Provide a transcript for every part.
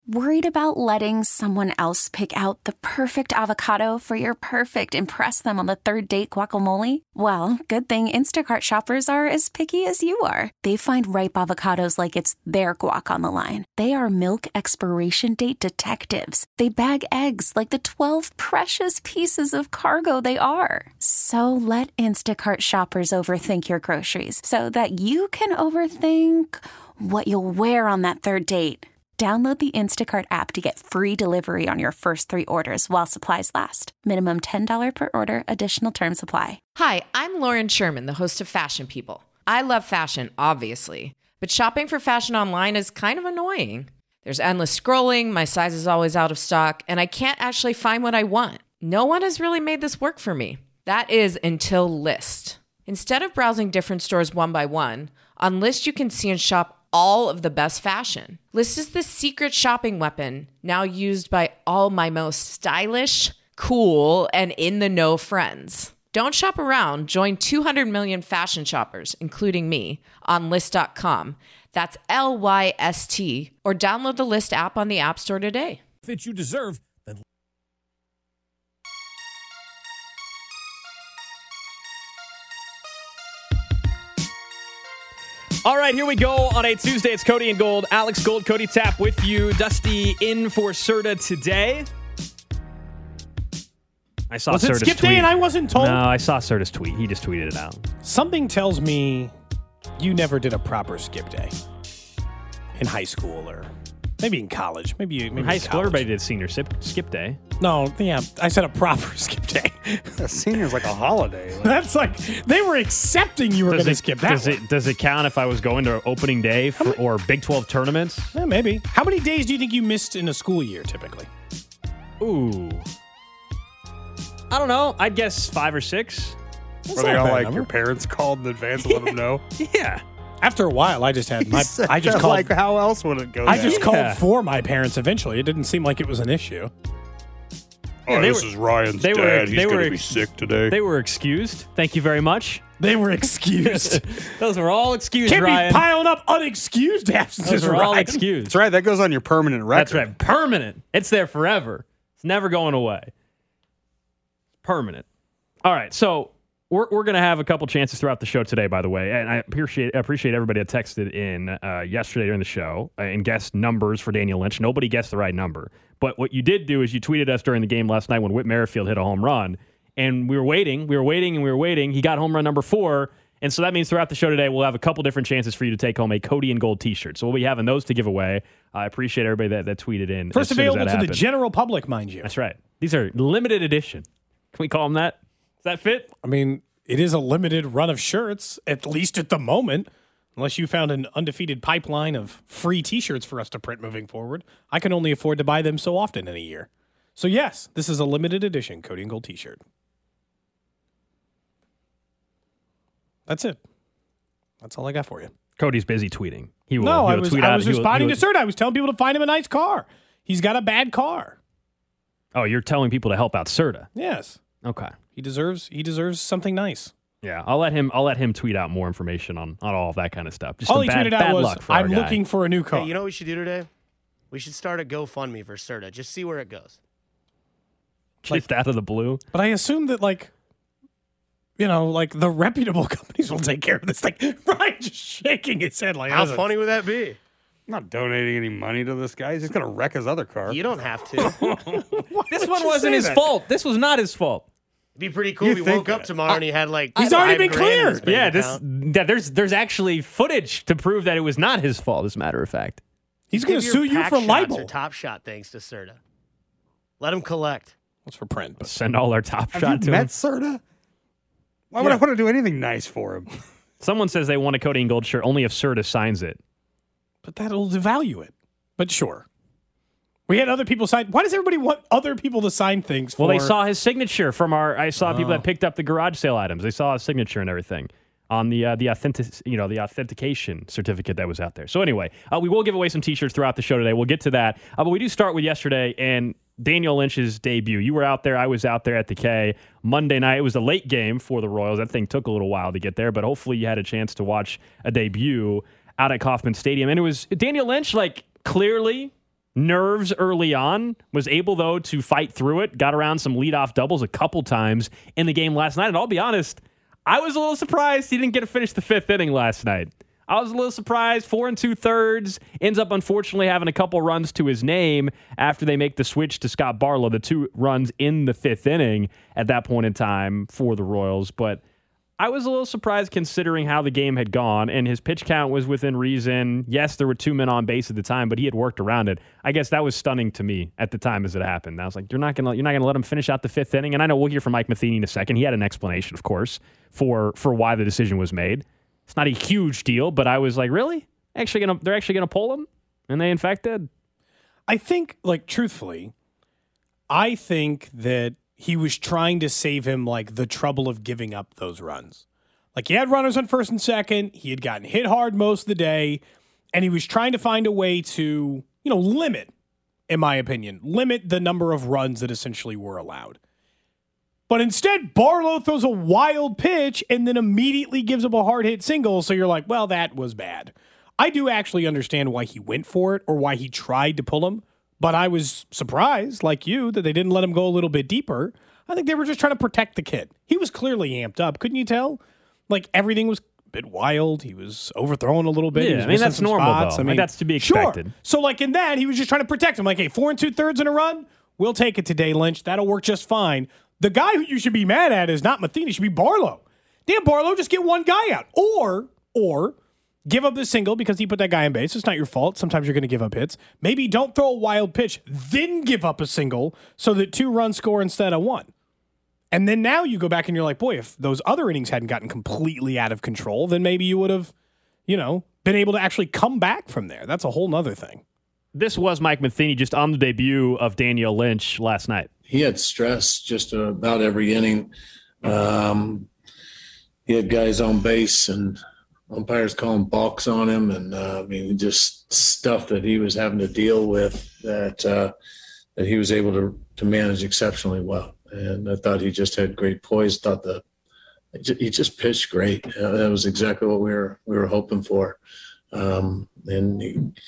Worried about letting someone else pick out the perfect avocado for your perfect impress them on the third date guacamole? Well, good thing Instacart shoppers are as picky as you are. They find ripe avocados like it's their guac on the line. They are milk expiration date detectives. They bag eggs like the 12 precious pieces of cargo they are. So let Instacart shoppers overthink your groceries so that you can overthink what you'll wear on that third date. Download the Instacart app to get free delivery on your first 3 orders while supplies last. Minimum $10 per order. Additional terms apply. Hi, I'm Lauren Sherman, the host of Fashion People. I love fashion, obviously, but shopping for fashion online is kind of annoying. There's endless scrolling, my size is always out of stock, and I can't actually find what I want. No one has really made this work for me. That is until Lyst. Instead of browsing different stores one by one, on Lyst you can see and shop all of the best fashion. Lyst is the secret shopping weapon now used by all my most stylish, cool, and in-the-know friends. Don't shop around. Join 200 million fashion shoppers, including me, on Lyst.com. That's Lyst, or download the Lyst app on the App Store today. That you deserve. All right, here we go on a Tuesday. It's Cody and Gold. Alex Gold, Cody Tapp with you. Dusty in for Serta today. I saw Was it Serta's skip tweet. day and I wasn't told? No, I saw Serta's tweet. He just tweeted it out. Something tells me you never did a proper skip day in high school or maybe in college. Maybe In high school, everybody did senior skip day. No, yeah, I said a proper skip day. A senior's like a holiday. That's like they were accepting you were going to skip that. Does it count if I was going to opening day or Big 12 tournaments? Yeah, maybe. How many days do you think you missed in a school year typically? Ooh. I don't know. I'd guess 5 or 6. Were they all like your parents called in advance to let them know? Yeah. After a while, I just had I just called. Like, how else would it go? I just Yeah. called for my parents eventually. It didn't seem like it was an issue. Oh, they this were- is Ryan's they were- dad. He's they going were- to be sick today. They were excused. Thank you very much. They were excused. Those were all excused, Can't Ryan. be piling up unexcused absences, Those were all Ryan. excused. That's right. That goes on your permanent record. That's right. Permanent. It's there forever. It's never going away. Permanent. All right. So we're going to have a couple chances throughout the show today, by the way. And I appreciate everybody that texted in yesterday during the show and guessed numbers for Daniel Lynch. Nobody guessed the right number. But what you did do is you tweeted us during the game last night when Whit Merrifield hit a home run. And we were waiting. He got home run number 4. And so that means throughout the show today, we'll have a couple different chances for you to take home a Cody and Gold t-shirt. So we'll be having those to give away. I appreciate everybody that tweeted in. First as soon as available that to the happened. general public, mind you. That's right. These are limited edition. Can we call them that? Does that fit? I mean, it is a limited run of shirts, at least at the moment. Unless you found an undefeated pipeline of free T-shirts for us to print moving forward, I can only afford to buy them so often in a year. So yes, this is a limited edition Cody and Gold T-shirt. That's it. That's all I got for you. Cody's busy tweeting. I was responding to Serta. I was telling people to find him a nice car. He's got a bad car. Oh, you're telling people to help out Serta. Yes. Okay. He deserves something nice. Yeah, I'll let him tweet out more information on all of that kind of stuff. Just All some he bad tweeted out was, luck for our I'm guy. looking for a new car. Hey, you know what we should do today? We should start a GoFundMe for Serta. Just see where it goes. Just out of the blue. But I assume that, the reputable companies will take care of this thing. Ryan just shaking his head like, How funny would that be? I'm not donating any money to this guy. He's just going to wreck his other car. You don't have to. This one wasn't his fault. This was not his fault. It'd be pretty cool if he woke up tomorrow and he had He's already been cleared. Yeah, there's actually footage to prove that it was not his fault, as a matter of fact. He's going to sue you for libel. Or Top Shot thanks to Serta. Let him collect. What's for print? But Send all our top Have shot you to met him. Serta? Why would I want to do anything nice for him? Someone says they want a Cody and Gold shirt only if Serta signs it. But that'll devalue it. But sure. We had other people sign. Why does everybody want other people to sign things for? Well, they saw his signature from I saw people that picked up the garage sale items. They saw his signature and everything on the authentication certificate that was out there. So anyway, we will give away some T-shirts throughout the show today. We'll get to that. But we do start with yesterday and Daniel Lynch's debut. You were out there. I was out there at the K. Monday night, it was a late game for the Royals. That thing took a little while to get there, but hopefully you had a chance to watch a debut out at Kauffman Stadium. And it was Daniel Lynch, clearly nerves early on, was able, though, to fight through it, got around some leadoff doubles a couple times in the game last night. And I'll be honest, I was a little surprised he didn't get to finish the fifth inning last night. I was a little surprised. 4 2/3, ends up unfortunately having a couple runs to his name after they make the switch to Scott Barlow, the 2 runs in the fifth inning at that point in time for the Royals. But I was a little surprised considering how the game had gone, and his pitch count was within reason. Yes, there were 2 men on base at the time, but he had worked around it. I guess that was stunning to me at the time as it happened. I was like, you're not gonna let him finish out the fifth inning. And I know we'll hear from Mike Matheny in a second. He had an explanation, of course, for why the decision was made. It's not a huge deal, but I was like, really? They're actually gonna pull him? And they in fact did. I think, truthfully, I think that he was trying to save him, the trouble of giving up those runs. He had runners on first and second. He had gotten hit hard most of the day, and he was trying to find a way to, limit, in my opinion, the number of runs that essentially were allowed. But instead, Barlow throws a wild pitch and then immediately gives up a hard-hit single, so you're like, well, that was bad. I do actually understand why he went for it or why he tried to pull him. But I was surprised, like you, that they didn't let him go a little bit deeper. I think they were just trying to protect the kid. He was clearly amped up. Couldn't you tell? Everything was a bit wild. He was overthrown a little bit. Yeah, that's normal, spots. Though. That's to be expected. Sure. So, in that, he was just trying to protect him. Hey, 4 2/3 in a run? We'll take it today, Lynch. That'll work just fine. The guy who you should be mad at is not Matheny. It should be Barlow. Damn, Barlow, just get one guy out. Or give up the single because he put that guy on base. It's not your fault. Sometimes you're going to give up hits. Maybe don't throw a wild pitch, then give up a single so that 2 runs score instead of 1. And then now you go back and you're like, boy, if those other innings hadn't gotten completely out of control, then maybe you would have, been able to actually come back from there. That's a whole nother thing. This was Mike Matheny just on the debut of Daniel Lynch last night. He had stress just about every inning. He had guys on base and umpires calling balks on him, and just stuff that he was having to deal with that he was able to manage exceptionally well. And I thought he just had great poise. He just pitched great. That was exactly what we were hoping for. And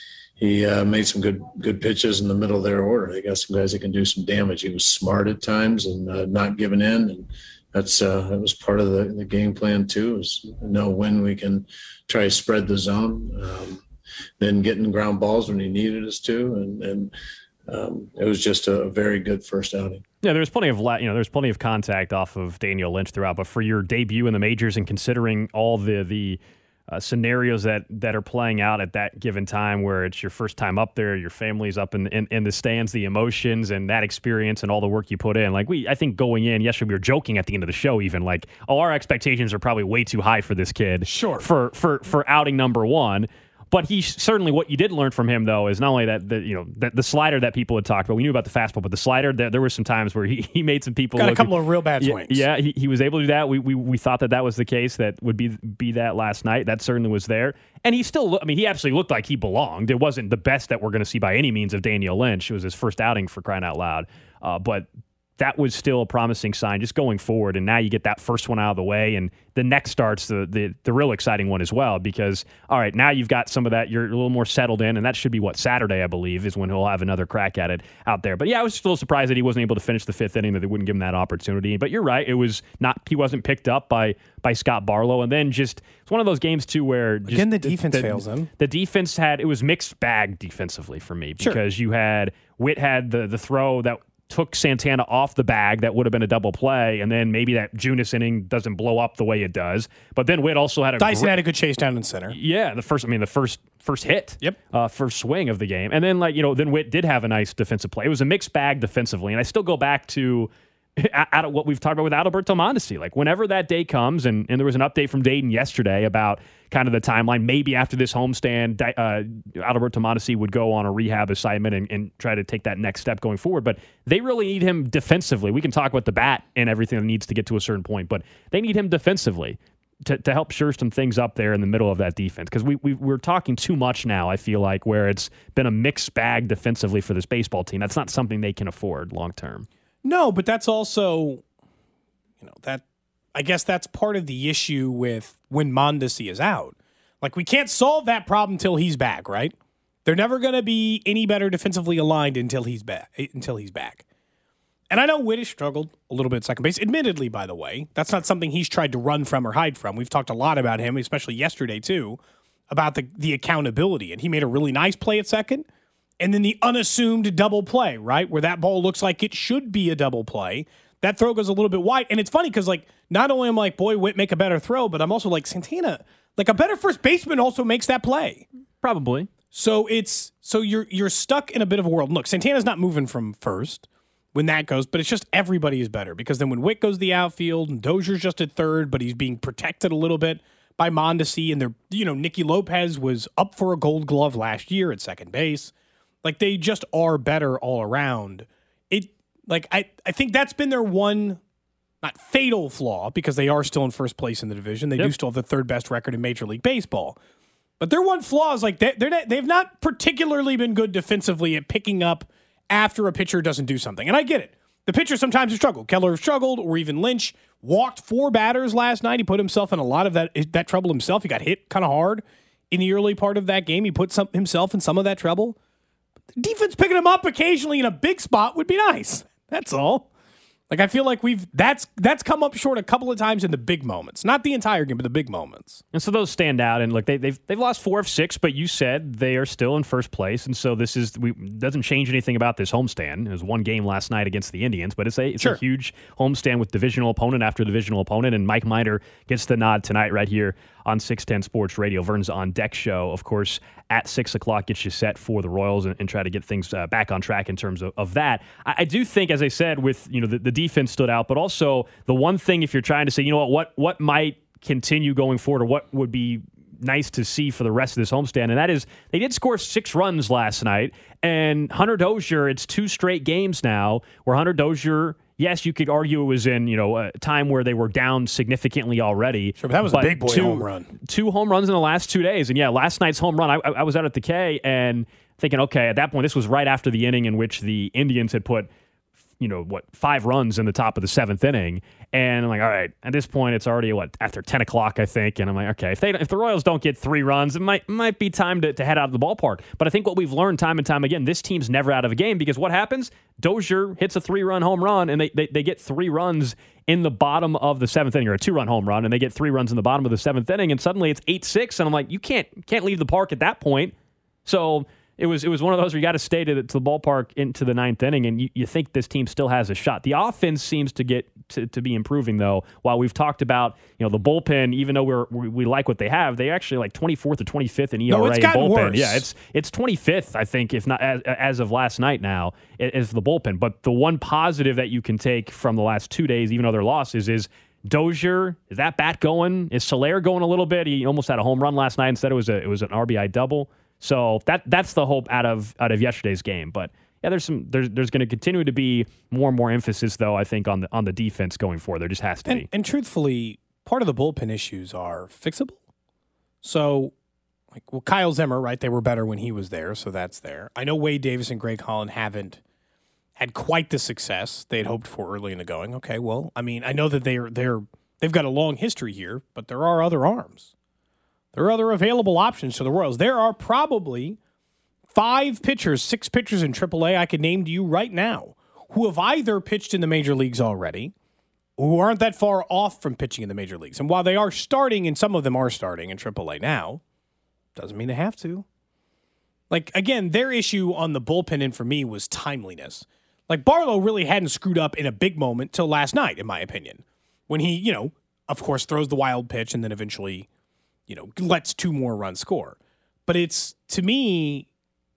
he made some good pitches in the middle of their order. They got some guys that can do some damage. He was smart at times and not giving in, and that was part of the game plan too, is know when we can try to spread the zone, then getting ground balls when he needed us to, and it was just a very good first outing. Yeah, there's plenty of contact off of Daniel Lynch throughout, but for your debut in the majors and considering all the scenarios that are playing out at that given time, where it's your first time up there, your family's up in the stands, the emotions and that experience and all the work you put in. I think going in yesterday, we were joking at the end of the show, even our expectations are probably way too high for this kid. Sure. For outing number 1. But he certainly, what you did learn from him, though, is not only that the slider that people had talked about. We knew about the fastball, but the slider, there were some times where he made some people got a couple of real bad swings. Yeah, he was able to do that. We thought that was the case. That would be that last night. That certainly was there. And he still, he absolutely looked like he belonged. It wasn't the best that we're going to see by any means of Daniel Lynch. It was his first outing, for crying out loud. But that was still a promising sign just going forward. And now you get that first one out of the way, and the next starts the real exciting one as well, because, all right, now you've got some of that. You're a little more settled in, and that should be Saturday, I believe, is when he'll have another crack at it out there. But yeah, I was still surprised that he wasn't able to finish the fifth inning, that they wouldn't give him that opportunity. But you're right. He wasn't picked up by Scott Barlow. And then it's one of those games too where again, the defense fails him. The defense it was mixed bag defensively for me, because you had Witt had the throw that took Santana off the bag that would have been a double play, and then maybe that Junis inning doesn't blow up the way it does. But then Witt also had Dyson had a good chase down in center. Yeah, the first hit. Yep. First swing of the game. And then then Witt did have a nice defensive play. It was a mixed bag defensively, and I still go back to out of what we've talked about with Adalberto Mondesi. Whenever that day comes, and there was an update from Dayton yesterday about kind of the timeline, maybe after this homestand, Adalberto Mondesi would go on a rehab assignment and try to take that next step going forward. But they really need him defensively. We can talk about the bat and everything that needs to get to a certain point, but they need him defensively to help shore some things up there in the middle of that defense. Because we're talking too much now, I feel like, where it's been a mixed bag defensively for this baseball team. That's not something they can afford long term. No, but that's also, that I guess that's part of the issue with when Mondesi is out. We can't solve that problem till he's back, right? They're never going to be any better defensively aligned until he's back. And I know Witt has struggled a little bit at second base. Admittedly, by the way, that's not something he's tried to run from or hide from. We've talked a lot about him, especially yesterday too, about the accountability. And he made a really nice play at second. And then the unassumed double play, right, where that ball looks like it should be a double play. That throw goes a little bit wide. And it's funny because, like, not only am I like, boy, Witt, make a better throw, but I'm also like, Santana, like, a better first baseman also makes that play. Probably. So you're stuck in a bit of a world. Look, Santana's not moving from first when that goes, but it's just everybody is better because then when Witt goes to the outfield and Dozier's just at third, but he's being protected a little bit by Mondesi, and Nicky Lopez was up for a Gold Glove last year at second base. Like, they just are better all around. I think that's been their one, not fatal flaw, because they are still in first place in the division. They do still have the third best record in Major League Baseball. But their one flaw is like they've not particularly been good defensively at picking up after a pitcher doesn't do something. And I get it. The pitcher sometimes has struggled. Keller struggled, or even Lynch walked 4 batters last night. He put himself in a lot of that trouble himself. He got hit kind of hard in the early part of that game. He put himself in some of that trouble. The defense picking him up occasionally in a big spot would be nice. That's all. Like, I feel like that's come up short a couple of times in the big moments. Not the entire game, but the big moments. And so those stand out. And look, they've lost 4 of 6, but you said they are still in first place. And so this doesn't change anything about this homestand. It was one game last night against the Indians, but it's a huge homestand with divisional opponent after divisional opponent. And Mike Minor gets the nod tonight right here on 610 Sports Radio. Vern's On Deck show, of course, at 6 o'clock gets you set for the Royals and try to get things back on track in terms of that. I do think, as I said, with the defense stood out, but also the one thing, if you're trying to say, what might continue going forward, or what would be nice to see for the rest of this homestand, and that is they did score 6 runs last night, and Hunter Dozier, it's 2 straight games now where Hunter Dozier, yes, you could argue it was in a time where they were down significantly already. Sure, but that was a big boy home run. 2 home runs in the last 2 days. And yeah, last night's home run, I was out at the K and thinking, okay, at that point, this was right after the inning in which the Indians had put 5 runs in the top of the 7th inning. And I'm like, all right, at this point, it's already, after 10 o'clock, I think. And I'm like, okay, if the Royals don't get 3 runs, it might be time to head out of the ballpark. But I think what we've learned time and time again, this team's never out of a game, because what happens? Dozier hits a 3-run home run, and they get 3 runs in the bottom of the 7th inning, or a 2-run home run, and they get 3 runs in the bottom of the 7th inning, and suddenly it's 8-6, and I'm like, you can't leave the park at that point. So It was one of those where you got to stay to the ballpark into the 9th inning, and you think this team still has a shot. The offense seems to get to be improving, though. While we've talked about the bullpen, even though we like what they have, they actually like 24th or 25th in ERA. No, it's gotten bullpen. worse. Yeah, it's 25th, I think, if not as of last night now, is the bullpen. But the one positive that you can take from the last 2 days, even though they're losses, is Dozier, is that bat going? Is Soler going a little bit? He almost had a home run last night. Instead, it was an RBI double. So that's the hope out of yesterday's game. But yeah, there's going to continue to be more and more emphasis, though, I think, on the defense going forward. There just has to be. And truthfully, part of the bullpen issues are fixable. So, Kyle Zimmer, right? They were better when he was there, so that's there. I know Wade Davis and Greg Holland haven't had quite the success they had hoped for early in the going. Okay, well, I mean, I know that they've got a long history here, but there are other arms. There are other available options to the Royals. There are probably 6 pitchers in AAA I could name to you right now who have either pitched in the major leagues already or who aren't that far off from pitching in the major leagues. And while they are starting, and some of them are starting in AAA now, doesn't mean they have to. Again, their issue on the bullpen end for me was timeliness. Barlow really hadn't screwed up in a big moment till last night, in my opinion, when he, of course, throws the wild pitch and then eventually lets 2 more runs score. But it's, to me,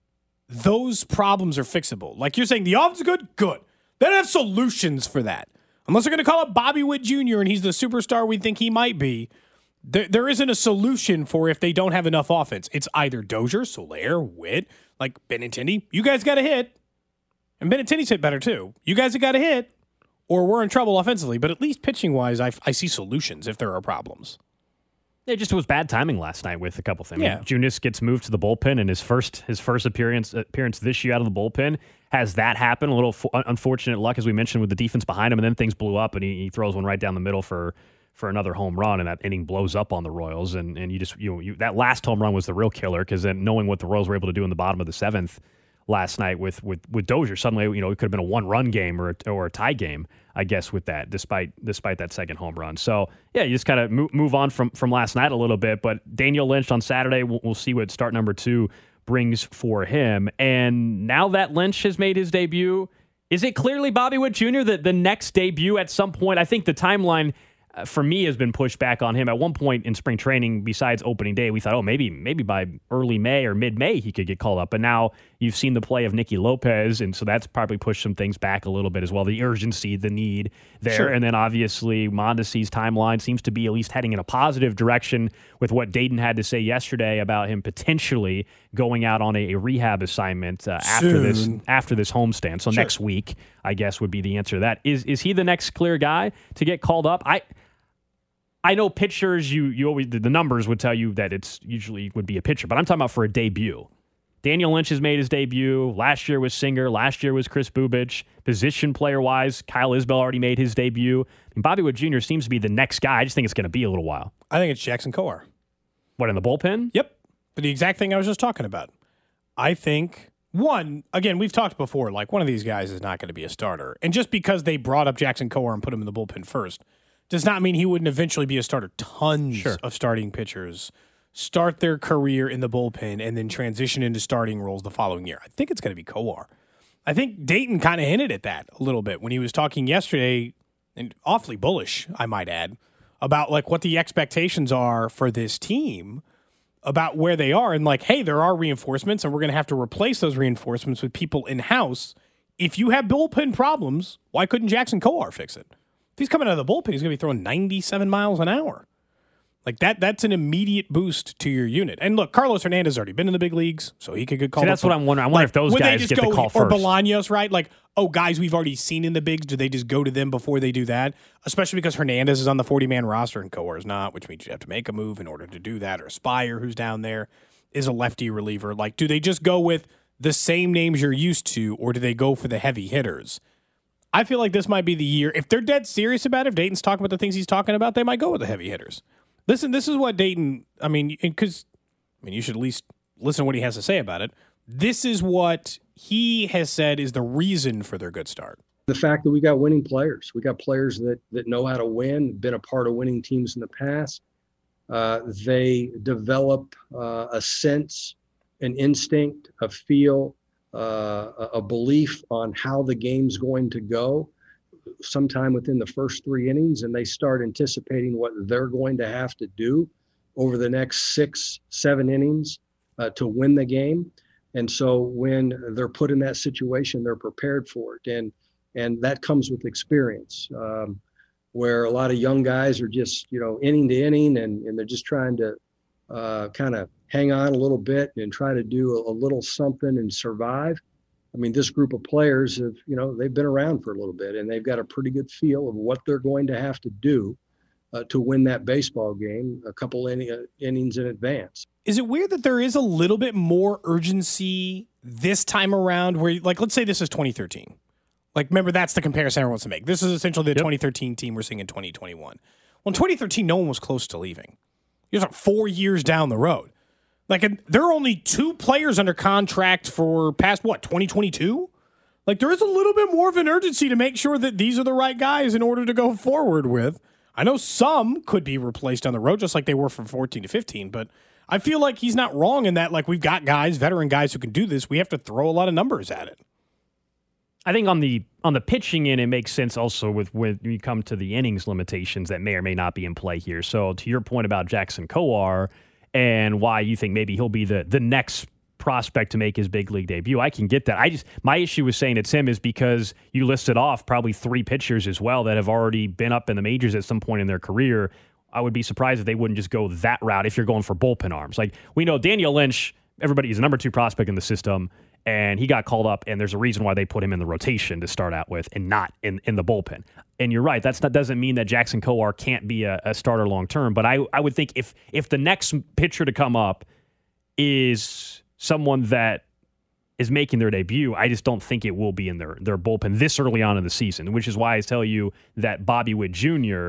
those problems are fixable. Like you're saying, the offense is good? Good. They don't have solutions for that. Unless they're going to call up Bobby Witt Jr. and he's the superstar we think he might be, there isn't a solution for if they don't have enough offense. It's either Dozier, Soler, Witt, Benintendi. You guys got to hit. And Benintendi's hit better, too. You guys have got to hit, or we're in trouble offensively. But at least pitching-wise, I see solutions if there are problems. It just was bad timing last night with a couple things. Yeah. Junis gets moved to the bullpen, and his first appearance this year out of the bullpen has that happen. A little unfortunate luck, as we mentioned, with the defense behind him, and then things blew up, and he throws one right down the middle for for another home run, and that inning blows up on the Royals, and you that last home run was the real killer, because then knowing what the Royals were able to do in the bottom of the 7th last night with Dozier, suddenly it could have been a 1-run game or a tie game, I guess, with that, despite that second home run. So yeah, you just kind of move on from last night a little bit. But Daniel Lynch on Saturday, we'll see what start number 2 brings for him. And now that Lynch has made his debut, is it clearly Bobby Witt Jr. that the next debut at some point? I think the timeline for me has been pushed back on him. At one point in spring training, besides opening day, we thought, maybe by early May or mid-May he could get called up. But now you've seen the play of Nicky Lopez, and so that's probably pushed some things back a little bit as well. The urgency, the need there. Sure. And then obviously Mondesi's timeline seems to be at least heading in a positive direction with what Dayton had to say yesterday about him potentially going out on a rehab assignment after this homestand. So Next week, I guess, would be the answer to that. Is he the next clear guy to get called up? I know pitchers, you always, the numbers would tell you that it's usually would be a pitcher, but I'm talking about for a debut. Daniel Lynch has made his debut. Last year was Singer. Last year was Chris Bubich. Position player-wise, Kyle Isbell already made his debut. And Bobby Witt Jr. seems to be the next guy. I just think it's going to be a little while. I think it's Jackson Kowar. What, in the bullpen? Yep. But the exact thing I was just talking about. I think, again, we've talked before, like one of these guys is not going to be a starter. And just because they brought up Jackson Kowar and put him in the bullpen first does not mean he wouldn't eventually be a starter. Tons of starting pitchers start their career in the bullpen and then transition into starting roles the following year. I think it's going to be Kowar. I think Dayton kind of hinted at that a little bit when he was talking yesterday, and awfully bullish, I might add, about like what the expectations are for this team, about where they are, and like, hey, there are reinforcements, and we're going to have to replace those reinforcements with people in-house. If you have bullpen problems, why couldn't Jackson Kowar fix it? If he's coming out of the bullpen, he's going to be throwing 97 miles an hour. Like that's an immediate boost to your unit. And look, Carlos Hernandez has already been in the big leagues, so he could get called. See, that's what I'm wondering. I wonder if those guys get the call first. Or Bolaños, right? Like, guys we've already seen in the bigs, do they just go to them before they do that? Especially because Hernandez is on the 40-man roster and Kowar is not, which means you have to make a move in order to do that. Or Spire, who's down there, is a lefty reliever. Like, do they just go with the same names you're used to, or do they go for the heavy hitters? I feel like this might be the year. If they're dead serious about it, if Dayton's talking about the things he's talking about, they might go with the heavy hitters. Listen, this is what Dayton, you should at least listen to what he has to say about it. This is what he has said is the reason for their good start. The fact that we got winning players. We got players that know how to win, been a part of winning teams in the past. They develop a sense, an instinct, a feel, a belief on how the game's going to go sometime within the first 3 innings, and they start anticipating what they're going to have to do over the next 6-7 innings to win the game. And so when they're put in that situation, they're prepared for it. And that comes with experience, where a lot of young guys are just, inning to inning, and they're just trying to kind of hang on a little bit and try to do a little something and survive. I mean, this group of players have, they've been around for a little bit, and they've got a pretty good feel of what they're going to have to do to win that baseball game a couple innings in advance. Is it weird that there is a little bit more urgency this time around where, like, let's say this is 2013. Like, remember, that's the comparison everyone wants to make. This is essentially the 2013 team we're seeing in 2021. Well, in 2013, no one was close to leaving. You're like 4 years down the road. Like, there are only 2 players under contract for past, 2022? Like, there is a little bit more of an urgency to make sure that these are the right guys in order to go forward with. I know some could be replaced on the road, just like they were from 14 to 15, but I feel like he's not wrong in that, like, we've got guys, veteran guys who can do this. We have to throw a lot of numbers at it. I think on the pitching end, it makes sense also with when you come to the innings limitations that may or may not be in play here. So to your point about Jackson Kowar and why you think maybe he'll be the next prospect to make his big league debut, I can get that. My issue with saying it's him is because you listed off probably 3 pitchers as well that have already been up in the majors at some point in their career. I would be surprised if they wouldn't just go that route if you're going for bullpen arms. Like, we know Daniel Lynch, he's a number 2 prospect in the system, and he got called up, and there's a reason why they put him in the rotation to start out with and not in the bullpen. And you're right, that doesn't mean that Jackson Kowar can't be a starter long-term, but I would think if the next pitcher to come up is someone that is making their debut, I just don't think it will be in their bullpen this early on in the season, which is why I tell you that Bobby Witt Jr.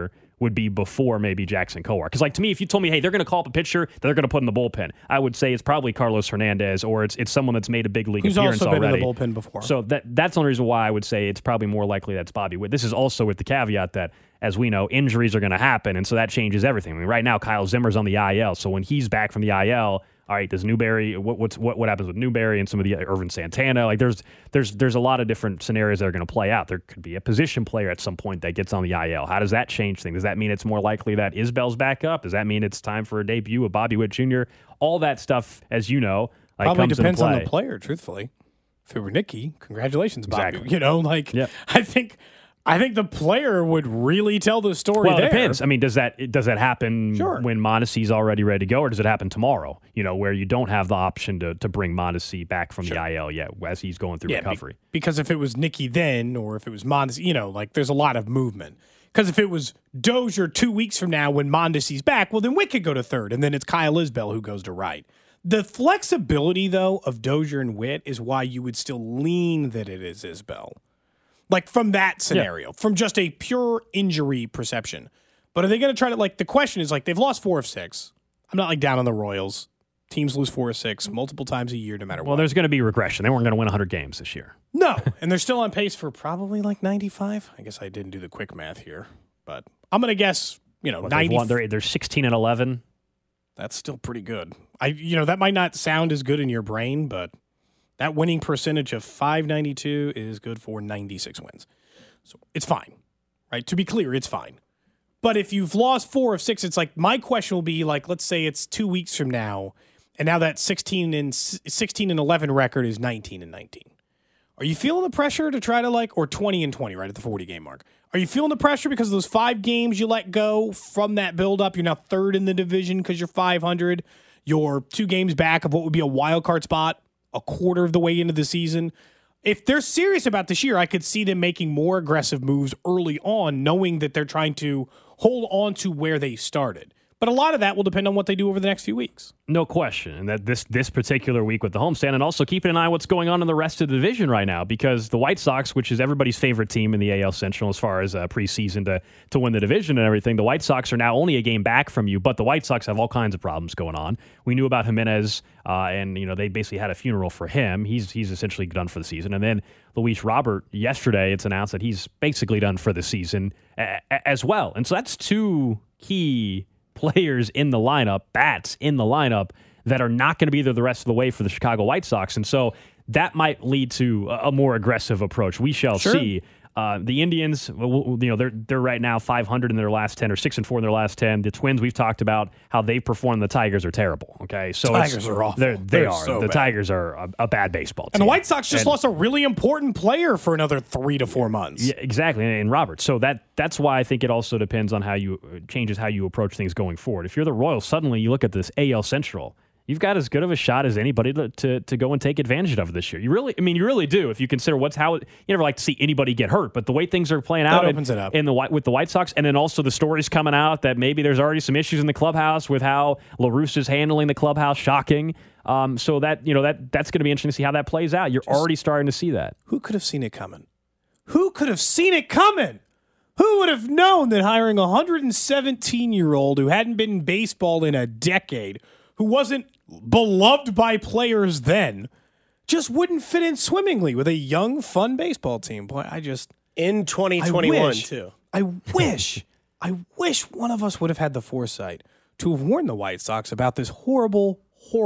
would be before maybe Jackson Kowar. Because, like, to me, if you told me, hey, they're going to call up a pitcher that they're going to put in the bullpen, I would say it's probably Carlos Hernandez, or it's someone that's made a big league appearance also been already. in the bullpen before. So that's the only reason why I would say it's probably more likely that's Bobby Witt. This is also with the caveat that, as we know, injuries are going to happen, and so that changes everything. I mean, right now, Kyle Zimmer's on the IL, so when he's back from the IL, all right, does Newberry? What happens with Newberry and some of the Irvin Santana? Like, there's a lot of different scenarios that are going to play out. There could be a position player at some point that gets on the IL. How does that change things? Does that mean it's more likely that Isbell's back up? Does that mean it's time for a debut of Bobby Witt Jr.? All that stuff, as you know, probably comes depends into play. on the player. Truthfully, if it were Nicky, congratulations, Bobby. Exactly. Yep. I think the player would really tell the story. Well, there. it depends. I mean, does that happen when Mondesi's already ready to go, or does it happen tomorrow? Where you don't have the option to bring Mondesi back from the IL yet as he's going through recovery. Because if it was Nicky then, or if it was Mondesi, there's a lot of movement. Because if it was Dozier 2 weeks from now when Mondesi's back, well, then Witt could go to third, and then it's Kyle Isbell who goes to right. The flexibility, though, of Dozier and Witt is why you would still lean that it is Isbell. Like, from that scenario, from just a pure injury perception. But are they going to try to, the question is, they've lost 4 of 6. I'm not, down on the Royals. Teams lose 4 of 6 multiple times a year, no matter what. Well, there's going to be regression. They weren't going to win 100 games this year. No, and they're still on pace for probably, 95. I guess I didn't do the quick math here. But I'm going to guess, 90. They're 16-11. That's still pretty good. That might not sound as good in your brain, but that winning percentage of .592 is good for 96 wins. So it's fine, right? To be clear, it's fine. But if you've lost 4 of 6, it's my question will be let's say it's 2 weeks from now, and now that 16-11 record is 19-19. Are you feeling the pressure to try to or 20-20 right at the 40 game mark? Are you feeling the pressure because of those 5 games you let go from that build-up? You're now third in the division because you're 500. You're 2 games back of what would be a wild card spot a quarter of the way into the season. If they're serious about this year, I could see them making more aggressive moves early on, knowing that they're trying to hold on to where they started. But a lot of that will depend on what they do over the next few weeks. No question. And that this particular week with the homestand, and also keeping an eye on what's going on in the rest of the division right now, because the White Sox, which is everybody's favorite team in the AL Central as far as preseason to win the division and everything, the White Sox are now only a game back from you, but the White Sox have all kinds of problems going on. We knew about Jimenez, and they basically had a funeral for him. He's essentially done for the season. And then Luis Robert, yesterday, it's announced that he's basically done for the season as well. And so that's 2 key players in the lineup, bats in the lineup, that are not going to be there the rest of the way for the Chicago White Sox. And so that might lead to a more aggressive approach. We shall see. The Indians, they're right now 500 in their last 10, or 6-4 in their last 10. The Twins, we've talked about how they've performed. The Tigers are terrible. Okay, so Tigers are awful. They are. So the bad. Tigers are a bad baseball team. And the White Sox just lost a really important player for another 3 to 4 months. Yeah, exactly. And Roberts. So that's why I think it also depends on changes how you approach things going forward. If you're the Royals, suddenly you look at this AL Central. You've got as good of a shot as anybody to go and take advantage of this year. You really do. If you consider you never like to see anybody get hurt, but the way things are playing out, opens it up. with the White Sox, and then also the stories coming out that maybe there's already some issues in the clubhouse with how La Russa's handling the clubhouse. Shocking. So that's going to be interesting to see how that plays out. You're already starting to see that. Who could have seen it coming? Who could have seen it coming? Who would have known that hiring a 117-year-old who hadn't been in baseball in a decade, who wasn't beloved by players then, just wouldn't fit in swimmingly with a young, fun baseball team? Boy, in 2021 too. I wish one of us would have had the foresight to have warned the White Sox about this horrible,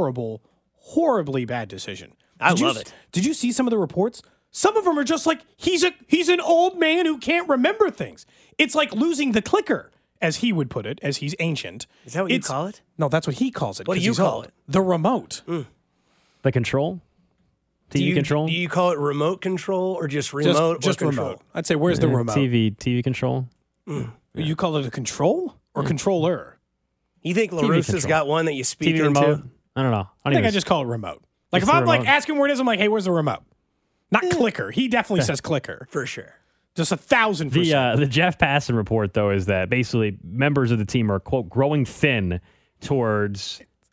horribly bad decision. I love it. Did you see some of the reports? Some of them are just he's an old man who can't remember things. It's like losing the clicker, as he would put it, as he's ancient. Is that what you call it? No, that's what he calls it. What do you call it? The remote. The control? TV control? Do you call it remote control or just remote? Just control? remote. I'd say, where's the remote? TV control? You call it a control or controller? You think La Russa's got one that you speak TV into? remote? I don't know. I think I just call it remote. If the I'm remote. asking where it is, I'm like, hey, where's the remote? Not clicker. He definitely says clicker. For sure. Just 1,000%. The Jeff Passan report, though, is that basically members of the team are, quote, growing thin towards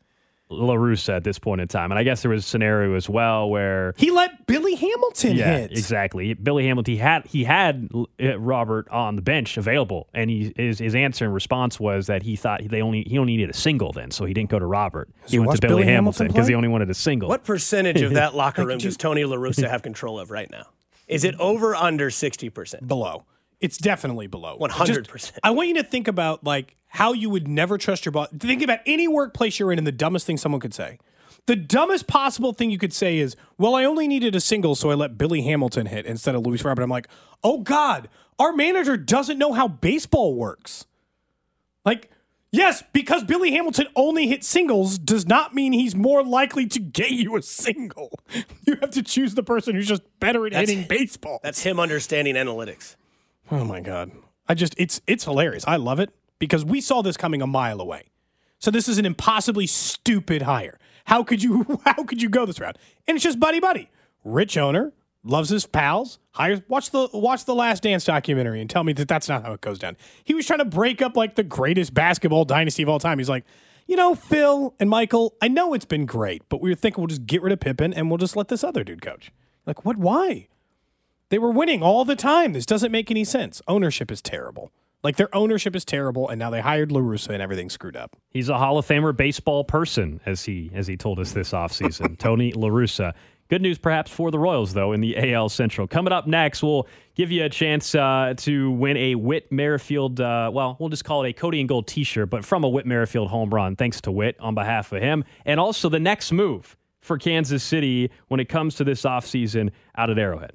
La Russa at this point in time. And I guess there was a scenario as well where he let Billy Hamilton hit. Exactly. Billy Hamilton, he had Robert on the bench available, and his answer and response was that he thought he only needed a single then, so he didn't go to Robert. He went to Billy Hamilton because he only wanted a single. What percentage of that locker room does Tony La Russa have control of right now? Is it over, under 60%? Below. It's definitely below. 100%. I want you to think about like how you would never trust your boss. Think about any workplace you're in and the dumbest thing someone could say. The dumbest possible thing you could say is, well, I only needed a single, so I let Billy Hamilton hit instead of Luis Robert. I'm like, oh, God, our manager doesn't know how baseball works. Like, yes, because Billy Hamilton only hit singles does not mean he's more likely to get you a single. You have to choose the person who's just better at hitting baseball. That's him understanding analytics. Oh my God. It's hilarious. I love it because we saw this coming a mile away. So this is an impossibly stupid hire. How could you go this route? And it's just buddy. Rich owner, loves his pals, hires watch the Last Dance documentary and tell me that that's not how it goes down. He was trying to break up like the greatest basketball dynasty of all time. He's like, Phil and Michael, I know it's been great, but we were thinking we'll just get rid of Pippen and we'll just let this other dude coach. Like, what? Why? They were winning all the time. This doesn't make any sense. Ownership is terrible. Like, their ownership is terrible, and now they hired La Russa, and everything's screwed up. He's a Hall of Famer baseball person, as he told us this offseason. Tony La Russa. Good news, perhaps, for the Royals, though, in the AL Central. Coming up next, we'll give you a chance to win a Whit Merrifield, we'll just call it a Cody and Gold t-shirt, but from a Whit Merrifield home run, thanks to Whit on behalf of him. And also the next move for Kansas City when it comes to this offseason out at Arrowhead.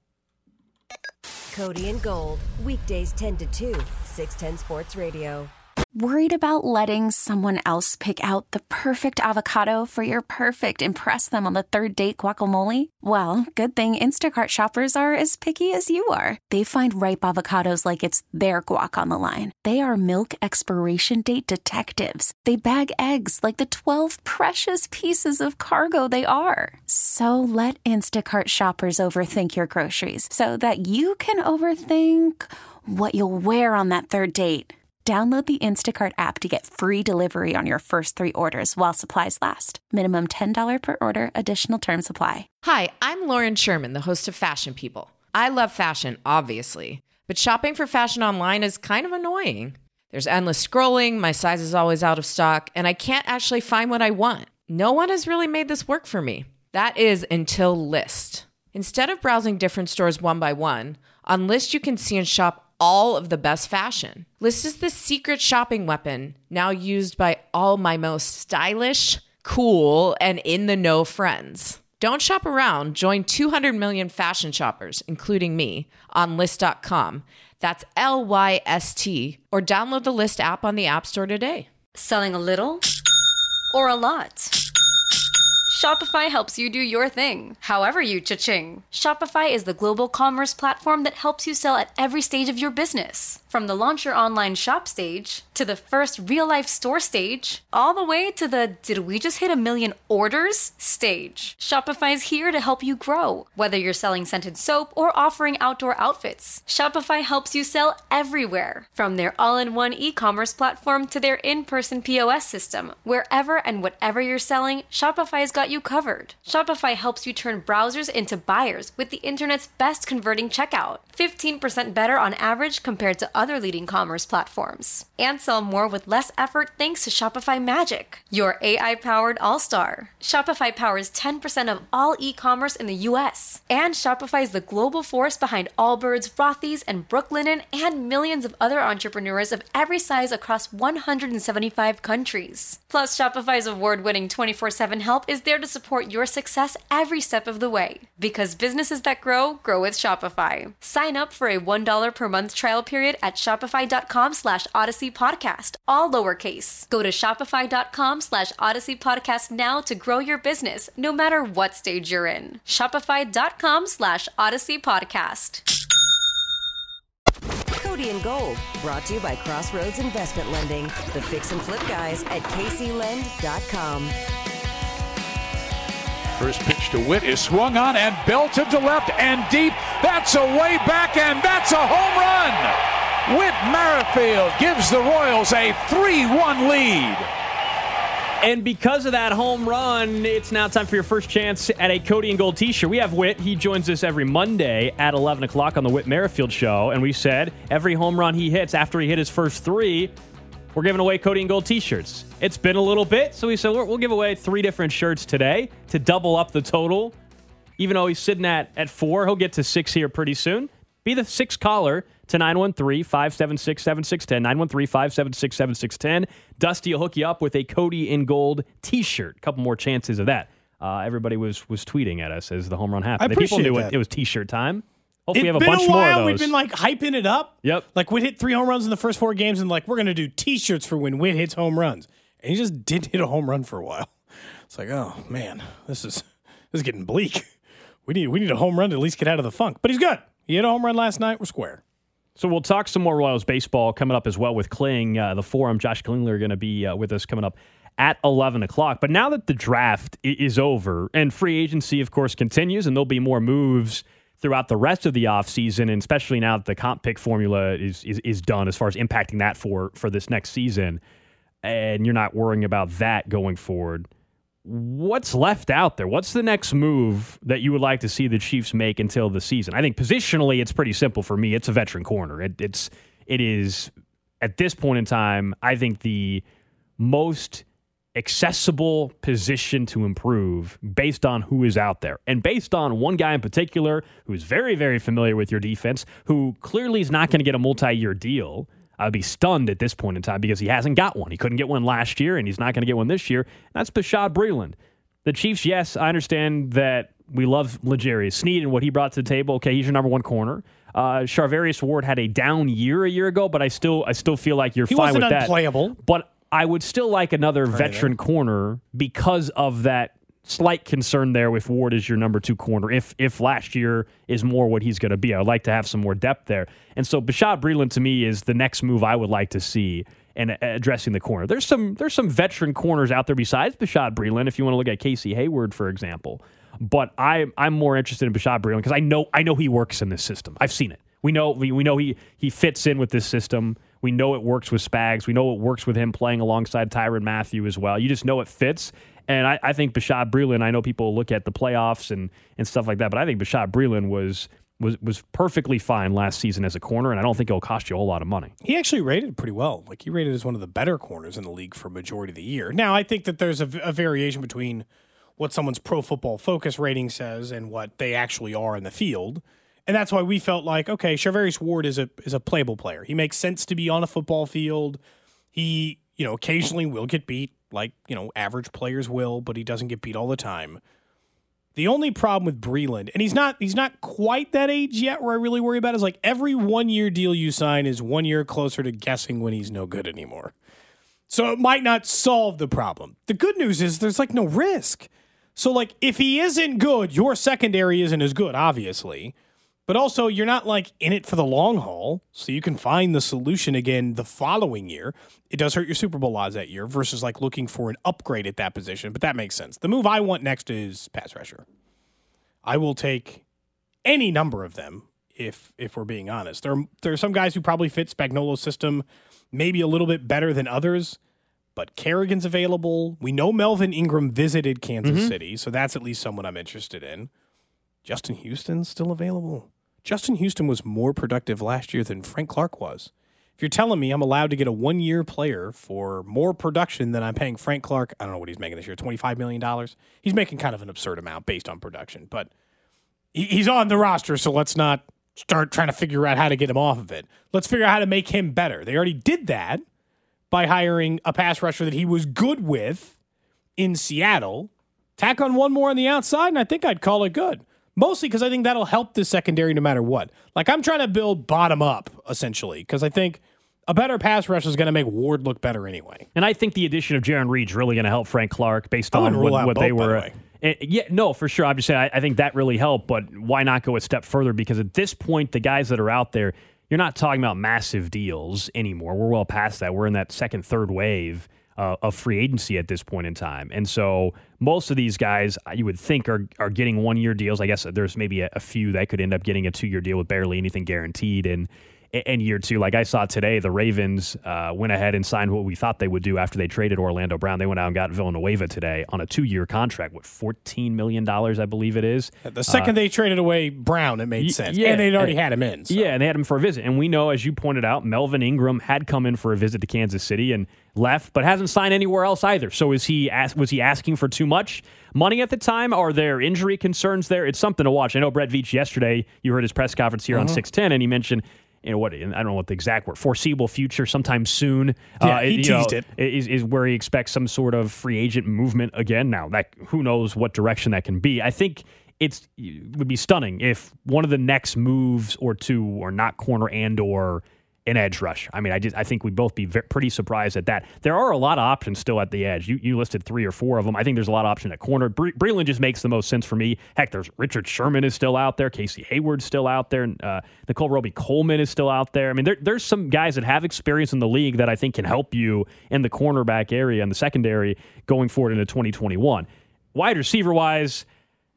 Cody and Gold, weekdays 10 to 2, 610 Sports Radio. Worried about letting someone else pick out the perfect avocado for your perfect impress them on the third date guacamole? Well, good thing Instacart shoppers are as picky as you are. They find ripe avocados like it's their guac on the line. They are milk expiration date detectives. They bag eggs like the 12 precious pieces of cargo they are. So let Instacart shoppers overthink your groceries so that you can overthink what you'll wear on that third date. Download the Instacart app to get free delivery on your first 3 orders while supplies last. Minimum $10 per order. Additional terms apply. Hi, I'm Lauren Sherman, the host of Fashion People. I love fashion, obviously, but shopping for fashion online is kind of annoying. There's endless scrolling, my size is always out of stock, and I can't actually find what I want. No one has really made this work for me. That is until Lyst. Instead of browsing different stores one by one, on Lyst you can see and shop all of the best fashion. Lyst is the secret shopping weapon now used by all my most stylish, cool, and in-the-know friends. Don't shop around. Join 200 million fashion shoppers, including me, on Lyst.com. That's Lyst. Or download the Lyst app on the App Store today. Selling a little or a lot? Shopify helps you do your thing, however you cha-ching. Shopify is the global commerce platform that helps you sell at every stage of your business. From the launch your online shop stage, to the first real-life store stage, all the way to the did we just hit 1 million orders stage. Shopify's here to help you grow. Whether you're selling scented soap or offering outdoor outfits, Shopify helps you sell everywhere. From their all-in-one e-commerce platform to their in-person POS system, wherever and whatever you're selling, Shopify's got you covered. Shopify helps you turn browsers into buyers with the internet's best converting checkout. 15% better on average compared to other leading commerce platforms. And sell more with less effort thanks to Shopify Magic, your AI-powered all-star. Shopify powers 10% of all e-commerce in the US. And Shopify is the global force behind Allbirds, Rothy's, and Brooklinen, and millions of other entrepreneurs of every size across 175 countries. Plus, Shopify's award-winning 24/7 help is there to support your success every step of the way. Because businesses that grow, grow with Shopify. Sign up for a $1 per month trial period at shopify.com/Odyssey Podcast, all lowercase. Go to shopify.com/Odyssey Podcast now to grow your business, no matter what stage you're in. Shopify.com/Odyssey Podcast. Cody and Gold, brought to you by Crossroads Investment Lending, the fix and flip guys at kclend.com. First pitch to Whit is swung on and belted to left and deep. That's a way back, and that's a home run. Whit Merrifield gives the Royals a 3-1 lead. And because of that home run, it's now time for your first chance at a Cody and Gold t-shirt. We have Whit. He joins us every Monday at 11 o'clock on the Whit Merrifield Show. And we said every home run he hits after he hit his first 3, we're giving away Cody and Gold t-shirts. It's been a little bit, so we said we'll give away 3 different shirts today to double up the total. Even though he's sitting at 4, he'll get to 6 here pretty soon. Be the 6th caller to 913-576-7610. 913-576-7610. Dusty will hook you up with a Cody and Gold t-shirt. A couple more chances of that. Everybody was tweeting at us as the home run happened. People knew it was t-shirt time. Hopefully we have a bunch more of those. We've been hyping it up. Yep. We'd hit 3 home runs in the first 4 games and we're going to do t-shirts for when Whit hits home runs. And he just didn't hit a home run for a while. It's oh man, this is getting bleak. We need a home run to at least get out of the funk. But he's good. He hit a home run last night. We're square. So we'll talk some more Royals baseball coming up as well with Kling. The Forum, Josh Klingler, going to be with us coming up at 11 o'clock. But now that the draft is over and free agency, of course, continues, and there'll be more moves throughout the rest of the offseason, and especially now that the comp pick formula is done as far as impacting that for this next season, and you're not worrying about that going forward. What's left out there? What's the next move that you would like to see the Chiefs make until the season? I think positionally, it's pretty simple for me. It's a veteran corner. It is at this point in time, I think the most accessible position to improve based on who is out there and based on one guy in particular who's very, very familiar with your defense, who clearly is not going to get a multi-year deal. I'd be stunned at this point in time because he hasn't got one. He couldn't get one last year, and he's not going to get one this year. That's Bashaud Breeland. The Chiefs, yes, I understand that we love L'Jarius Sneed and what he brought to the table. Okay, he's your number 1 corner. Charvarius Ward had a down year a year ago, but I still feel like you're fine with that. He wasn't unplayable. But I would still like another veteran corner because of that slight concern there with Ward as your number 2 corner. If last year is more what he's going to be, I'd like to have some more depth there. And so Bashaud Breeland to me is the next move I would like to see in addressing the corner. There's some veteran corners out there besides Bashaud Breeland. If you want to look at Casey Hayward, for example, but I'm more interested in Bashaud Breeland because I know he works in this system. I've seen it. We know he fits in with this system. We know it works with Spags. We know it works with him playing alongside Tyrann Mathieu as well. You just know it fits. And I think Bashaud Breeland, I know people look at the playoffs and stuff like that, but I think Bashaud Breeland was perfectly fine last season as a corner, and I don't think it'll cost you a whole lot of money. He actually rated pretty well. He rated as one of the better corners in the league for a majority of the year. Now, I think that there's a variation between what someone's Pro Football Focus rating says and what they actually are in the field. And that's why we felt like, okay, Charvarius Ward is a playable player. He makes sense to be on a football field. He, occasionally will get beat, average players will, but he doesn't get beat all the time. The only problem with Breeland, and he's not quite that age yet where I really worry about, is every 1-year deal you sign is 1 year closer to guessing when he's no good anymore. So it might not solve the problem. The good news is there's no risk. So if he isn't good, your secondary isn't as good, obviously. But also, you're not in it for the long haul, so you can find the solution again the following year. It does hurt your Super Bowl odds that year versus looking for an upgrade at that position, but that makes sense. The move I want next is pass rusher. I will take any number of them if we're being honest. There are some guys who probably fit Spagnuolo's system maybe a little bit better than others, but Kerrigan's available. We know Melvin Ingram visited Kansas City, so that's at least someone I'm interested in. Justin Houston's still available. Justin Houston was more productive last year than Frank Clark was. If you're telling me I'm allowed to get a 1-year player for more production than I'm paying Frank Clark, I don't know what he's making this year, $25 million? He's making kind of an absurd amount based on production, but he's on the roster, so let's not start trying to figure out how to get him off of it. Let's figure out how to make him better. They already did that by hiring a pass rusher that he was good with in Seattle. Tack on one more on the outside, and I think I'd call it good. Mostly because I think that'll help the secondary no matter what. I'm trying to build bottom up, essentially, because I think a better pass rush is going to make Ward look better anyway. And I think the addition of Jaron Reed's really going to help Frank Clark based on what they were. Yeah, no, for sure. I'm just saying I think that really helped, but why not go a step further? Because at this point, the guys that are out there, you're not talking about massive deals anymore. We're well past that. We're in that second, third wave of free agency at this point in time. And so most of these guys you would think are getting 1-year deals. I guess there's maybe a few that could end up getting a 2-year deal with barely anything guaranteed in in year two. Like I saw today, the Ravens went ahead and signed what we thought they would do after they traded Orlando Brown. They went out and got Villanueva today on a 2-year contract, $14 million, I believe it is. The second they traded away Brown, it made sense. Yeah, and they'd already had him in. So. Yeah, and they had him for a visit. And we know, as you pointed out, Melvin Ingram had come in for a visit to Kansas City and left, but hasn't signed anywhere else either. So was he asking for too much money at the time? Are there injury concerns there? It's something to watch. I know Brett Veach yesterday, you heard his press conference here on 610, and he mentioned, I don't know what the exact word, foreseeable future, sometime soon. Yeah, he teased it. Is where he expects some sort of free agent movement again. Now, who knows what direction that can be. I think it would be stunning if one of the next moves or two are not corner and or an edge rush. I mean, I think we'd both be pretty surprised at that. There are a lot of options still at the edge. You listed 3 or 4 of them. I think there's a lot of options at corner. Breeland just makes the most sense for me. Heck, there's Richard Sherman is still out there. Casey Hayward's still out there. Nicole Roby-Coleman is still out there. I mean, there's some guys that have experience in the league that I think can help you in the cornerback area and the secondary going forward into 2021. Wide receiver-wise,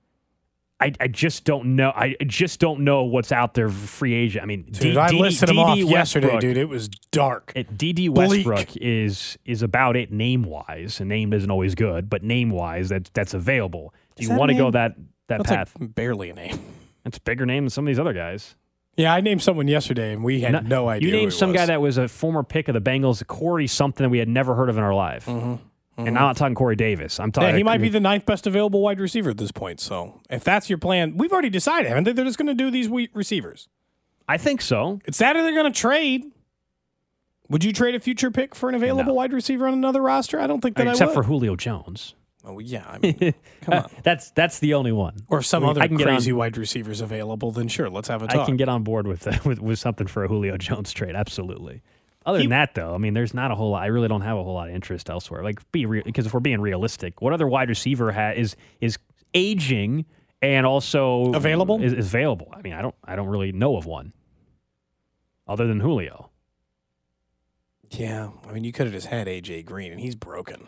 I just don't know. I just don't know what's out there for free agent. I mean, dude, I listed him off yesterday, dude. It was dark. D.D. Westbrook is about it name-wise, and name isn't always good, but name-wise, that's available. Do you want to go that path? Like barely a name. That's a bigger name than some of these other guys. Yeah, I named someone yesterday, and we had no idea. You named some guy that was a former pick of the Bengals, Corey something that we had never heard of in our life. Mm-hmm. And I'm not talking Corey Davis. I'm talking. Yeah, he might be the 9th best available wide receiver at this point. So if that's your plan, we've already decided, haven't they? They're just going to do these receivers. I think so. It's that or they're going to trade. Would you trade a future pick for an available wide receiver on another roster? I don't think that I would. Except for Julio Jones. Oh, yeah. I mean, come on. That's the only one. Or if some other crazy wide receivers available, then sure, let's have a talk. I can get on board with something for a Julio Jones trade. Absolutely. Other than that, though, I mean, there's not a whole lot. I really don't have a whole lot of interest elsewhere. Like, because if we're being realistic, what other wide receiver is aging and also available? Is available. I mean, I don't really know of one other than Julio. Yeah, I mean, you could have just had AJ Green, and he's broken.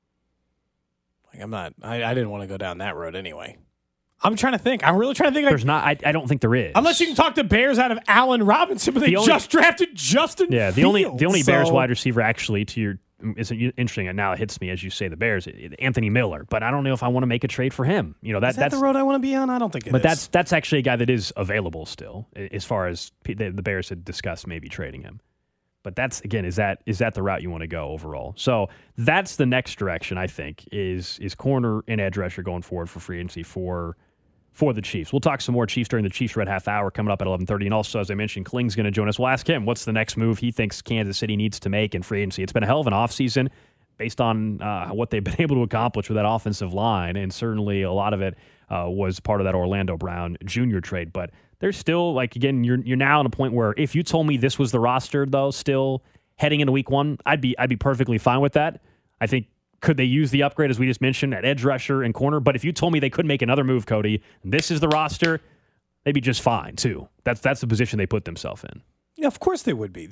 Like, I didn't want to go down that road anyway. I'm trying to think. I'm really trying to think. There's not. I don't think there is. Unless you can talk to Bears out of Allen Robinson, but they just drafted Justin Fields. The only Bears wide receiver actually is interesting. And now it hits me as you say the Bears, Anthony Miller. But I don't know if I want to make a trade for him. You know that's the road I want to be on. I don't think it is. But that's actually a guy that is available still, as far as the Bears had discussed maybe trading him. But that's, again, is that the route you want to go overall? So that's the next direction, I think, is corner and edge rusher going forward for free agency for the Chiefs. We'll talk some more Chiefs during the Chiefs Red Half Hour coming up at 11:30. And also, as I mentioned, Kling's going to join us. We'll ask him what's the next move he thinks Kansas City needs to make in free agency. It's been a hell of an offseason based on what they've been able to accomplish with that offensive line, and certainly a lot of it was part of that Orlando Brown Jr. trade. But there's still, like, again, you're now at a point where if you told me this was the roster, though, still heading into week 1, I'd be perfectly fine with that. I think, could they use the upgrade, as we just mentioned, at edge rusher and corner? But if you told me they could make another move, Cody, this is the roster, they'd be just fine, too. That's the position they put themselves in. Yeah, of course they would be.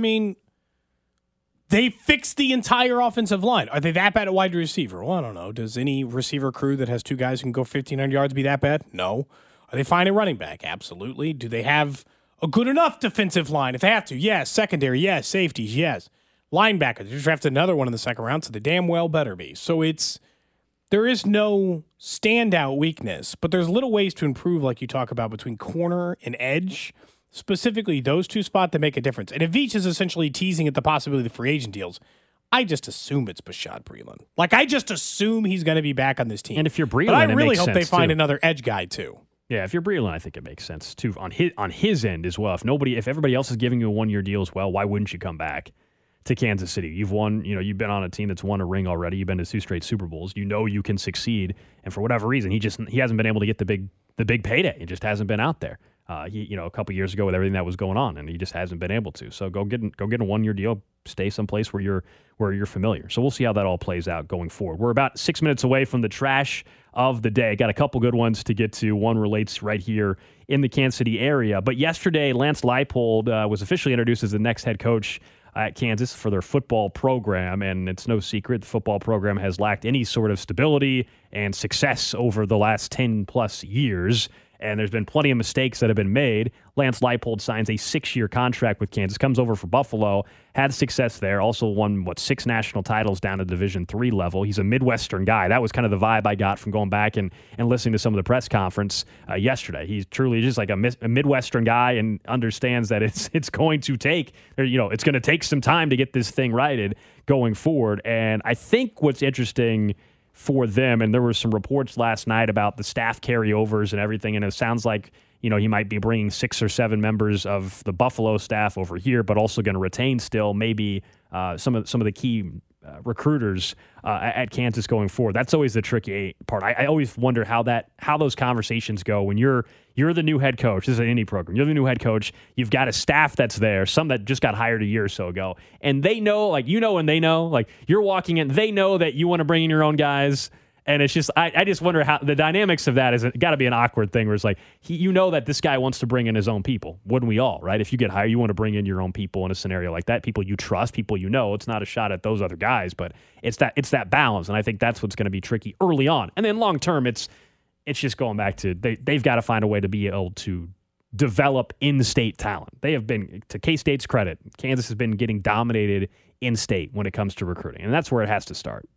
They fixed the entire offensive line. Are they that bad at wide receiver? Well, I don't know. Does any receiver crew that has 2 guys who can go 1,500 yards be that bad? No. Are they fine at running back? Absolutely. Do they have a good enough defensive line if they have to? Yes. Secondary, yes. Safeties, yes. Linebackers, you drafted another one in the second round, so they damn well better be. So there is no standout weakness, but there's little ways to improve, like you talk about, between corner and edge, specifically those 2 spots that make a difference. And if Veach is essentially teasing at the possibility of free agent deals, I just assume it's Bashaud Breeland. Like, I just assume he's going to be back on this team. And if you're Breeland, but I really hope they find too. Another edge guy, too. Yeah, if you're Breeland, I think it makes sense, too, on his end as well. If everybody else is giving you a 1-year deal as well, why wouldn't you come back to Kansas City? You've won, you've been on a team that's won a ring already. You've been to 2 straight Super Bowls. You know you can succeed. And for whatever reason, he hasn't been able to get the big payday. It just hasn't been out there. A couple years ago with everything that was going on, and he just hasn't been able to. So go get a 1-year deal, stay someplace where you're familiar. So we'll see how that all plays out going forward. We're about 6 minutes away from the trash of the day. Got a couple good ones to get to. One relates right here in the Kansas City area. But yesterday, Lance Leipold was officially introduced as the next head coach at Kansas for their football program, and it's no secret the football program has lacked any sort of stability and success over the last 10-plus years, And there's been plenty of mistakes that have been made. Lance Leipold signs a 6-year contract with Kansas, comes over for Buffalo, had success there, also won, 6 national titles down to Division III level. He's a Midwestern guy. That was kind of the vibe I got from going back and listening to some of the press conference yesterday. He's truly just like a Midwestern guy and understands that it's going to take, it's going to take some time to get this thing righted going forward. And I think what's interesting for them, and there were some reports last night about the staff carryovers and everything, and it sounds like he might be bringing 6 or 7 members of the Buffalo staff over here, but also going to retain still maybe some of the key recruiters at Kansas going forward. That's always the tricky part. I always wonder how those conversations go when you're the new head coach. This is an indie program. You're the new head coach. You've got a staff that's there, some that just got hired a year or so ago, and they know, and they know, you're walking in, they know that you want to bring in your own guys. And it's just, I just wonder how the dynamics of that is. Got to be an awkward thing where it's like, that this guy wants to bring in his own people. Wouldn't we all, right? If you get hired, you want to bring in your own people in a scenario like that. People you trust, people It's not a shot at those other guys, but it's that balance. And I think that's what's going to be tricky early on. And then long term, it's just going back to they've got to find a way to be able to develop in-state talent. They have been, to K-State's credit, Kansas has been getting dominated in-state when it comes to recruiting. And that's where it has to start.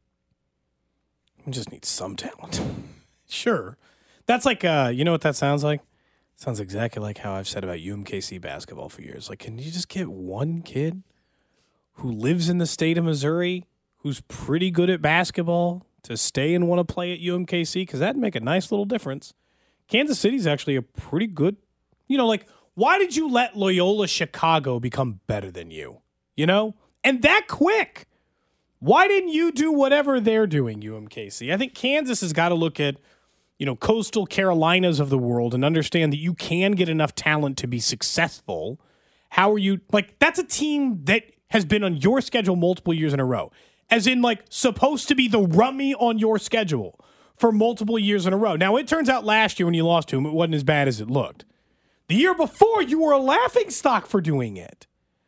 We just need some talent. Sure. That's like, you know what that sounds like? It sounds exactly like how I've said about UMKC basketball for years. Like, can you just get one kid who lives in the state of Missouri, who's pretty good at basketball, to stay and want to play at UMKC? Because that'd make a nice little difference. Kansas City's actually a pretty good, why did you let Loyola Chicago become better than you? And that quick. Why didn't you do whatever they're doing, UMKC? I think Kansas has got to look at, coastal Carolinas of the world and understand that you can get enough talent to be successful. How are you, that's a team that has been on your schedule multiple years in a row. As in, supposed to be the rummy on your schedule for multiple years in a row. Now, it turns out last year when you lost to them, it wasn't as bad as it looked. The year before, you were a laughingstock for doing it.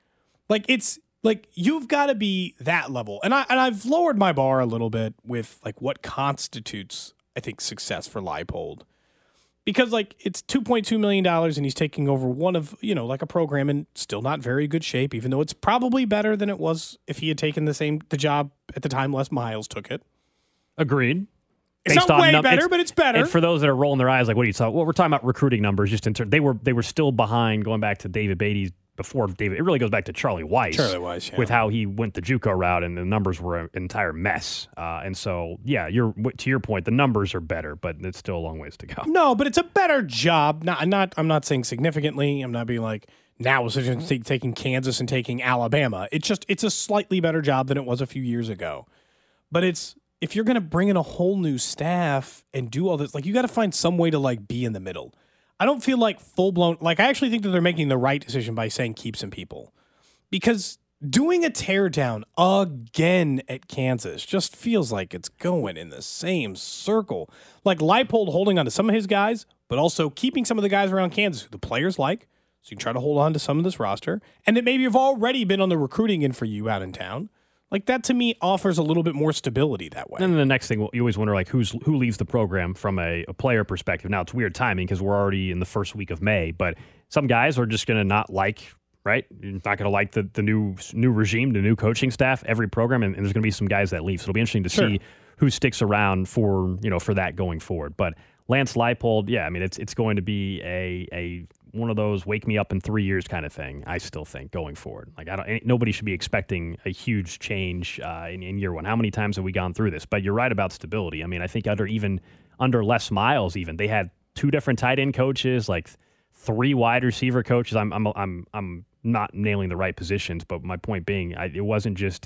You've got to be that level. And I've lowered my bar a little bit with, what constitutes, I think, success for Leipold. Because, it's $2.2 million and he's taking over one of, a program in still not very good shape, even though it's probably better than it was if he had taken the job at the time Les Miles took it. Agreed. It's not way better, but it's better. And for those that are rolling their eyes, what are you talking? Well, we're talking about recruiting numbers. Just they were still behind going back to David Beatty. Before David, it really goes back to Charlie Weiss. Yeah. With how he went the JUCO route, and the numbers were an entire mess. And so, yeah, to your point, the numbers are better, but it's still a long ways to go. No, but it's a better job. I'm not saying significantly. I'm not being like now taking Kansas and taking Alabama. It's a slightly better job than it was a few years ago. But if you're going to bring in a whole new staff and do all this, you got to find some way to be in the middle. I don't feel like full-blown... I actually think that they're making the right decision by saying keep some people. Because doing a teardown again at Kansas just feels like it's going in the same circle. Leipold holding on to some of his guys, but also keeping some of the guys around Kansas who the players like, so you can try to hold on to some of this roster, and that maybe have already been on the recruiting end for you out in town. That, to me, offers a little bit more stability that way. And then the next thing, you always wonder, who leaves the program from a player perspective. Now, it's weird timing because we're already in the first week of May, but some guys are just going to not right? You're not going to like the new regime, the new coaching staff, every program, and there's going to be some guys that leave. So it'll be interesting to see who sticks around for that going forward. But Lance Leipold, yeah, it's going to be a one of those wake me up in 3 years kind of thing. I still think going forward, nobody should be expecting a huge change in year one. How many times have we gone through this? But you're right about stability. I think under Les Miles, even they had 2 different tight end coaches, 3 wide receiver coaches. I'm not nailing the right positions, but my point being, it wasn't just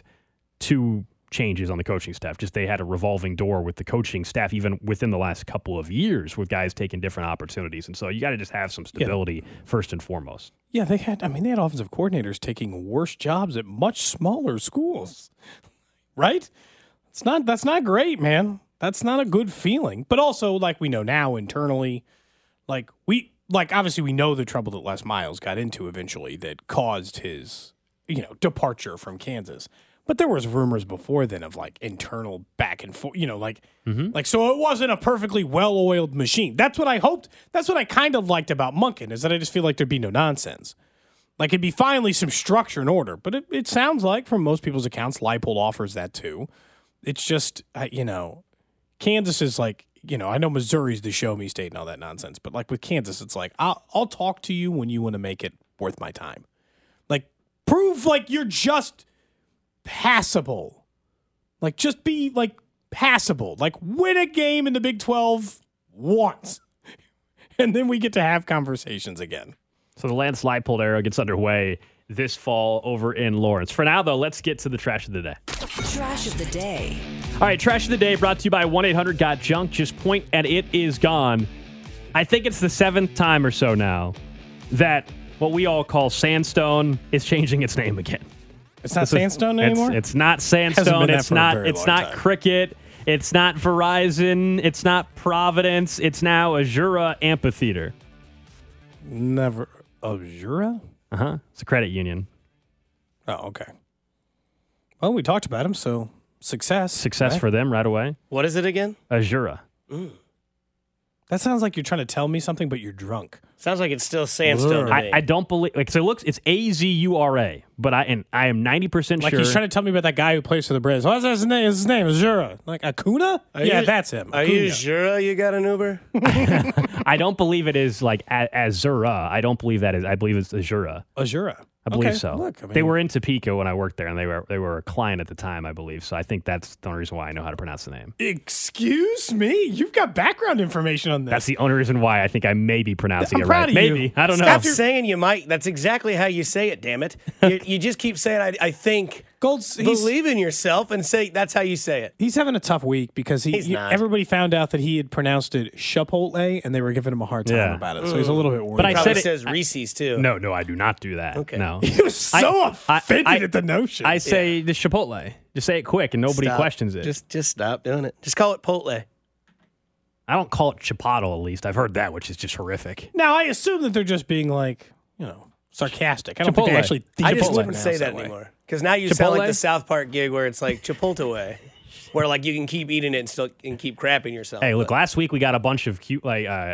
2 changes on the coaching staff. Just they had a revolving door with the coaching staff, even within the last couple of years, with guys taking different opportunities. And so you got to just have some stability first and foremost. Yeah, they had offensive coordinators taking worse jobs at much smaller schools, right? That's not great, man. That's not a good feeling. But also, we know now internally, obviously we know the trouble that Les Miles got into eventually that caused his, departure from Kansas. But there was rumors before then of like internal back and forth, so it wasn't a perfectly well-oiled machine. That's what I hoped. That's what I kind of liked about Monken, is that I just feel like there'd be no nonsense. Like it'd be finally some structure and order. But it sounds like from most people's accounts, Leipold offers that too. It's just, Kansas is like, I know Missouri's the show me state and all that nonsense, but like with Kansas, it's like, I'll talk to you when you want to make it worth my time. Like prove like you're just passable. Like just be like passable. Like win a game in the Big 12 once. And then we get to have conversations again. So the Lance Leipold era gets underway this fall over in Lawrence. For now, though, let's get to the trash of the day. Trash of the day. All right, trash of the day brought to you by 1-800-GOT-JUNK. Just point and it is gone. I think it's the 7th time or so now that what we all call Sandstone is changing its name again. It's not Sandstone anymore? It's not Sandstone. It's not Cricket. It's not Verizon. It's not Providence. It's now Azura Amphitheater. Never. Azura? Uh-huh. It's a credit union. Oh, okay. Well, we talked about him, so success. Right? For them right away. What is it again? Azura. That sounds like you're trying to tell me something, but you're drunk. Sounds like it's still Sandstone. I don't believe. It's Azura, but I am 90% sure. Like he's trying to tell me about that guy who plays for the Braves. What's his name? His name is Azura. Like Acuna? That's him. Are you Azura? You got an Uber? I don't believe it is like Azura. I don't believe that is. I believe it's Azura. Azura. I believe so. Look, they were in Topeka when I worked there, and they were a client at the time, I believe. So I think that's the only reason why I know how to pronounce the name. Excuse me? You've got background information on this. That's the only reason why I think I may be pronouncing it proud right. of Maybe. you. I don't know. Stop saying you might. That's exactly how you say it, damn it. You just keep saying, I think. Believe in yourself and say that's how you say it. He's having a tough week because everybody found out that he had pronounced it Chipotle, and they were giving him a hard time about it. So he's a little bit worried. But I said it says Reese's too. No, I do not do that. Okay. No. He was so offended at the notion. I say the Chipotle. Just say it quick, and nobody questions it. Just stop doing it. Just call it Potle. I don't call it Chipotle, at least. I've heard that, which is just horrific. Now, I assume that they're just being like, sarcastic. I don't think they actually think I just wouldn't say that anymore. Because now you sound like the South Park gig where it's like Chipotle, where like you can keep eating it and keep crapping yourself. Hey, look, last week we got a bunch of cute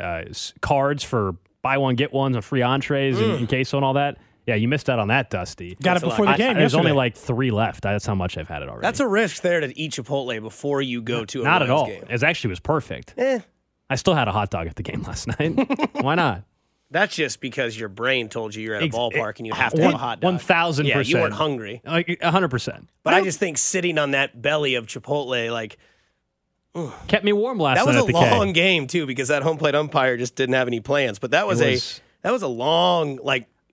cards for buy one, get one, and free entrees and queso and all that. Yeah, you missed out on that, Dusty. Got it before the game. There's only like 3 left. That's how much I've had it already. That's a risk there to eat Chipotle before you go to a Not at all. game. It actually was perfect. I still had a hot dog at the game last night. Why not? That's just because your brain told you you're at a ballpark and you have to have a hot dog. 1,000%. Yeah, you weren't hungry. 100%. But I just think sitting on that belly of Chipotle, like, kept me warm last night. That was at the a long game too, because that home plate umpire just didn't have any plans. But that was a long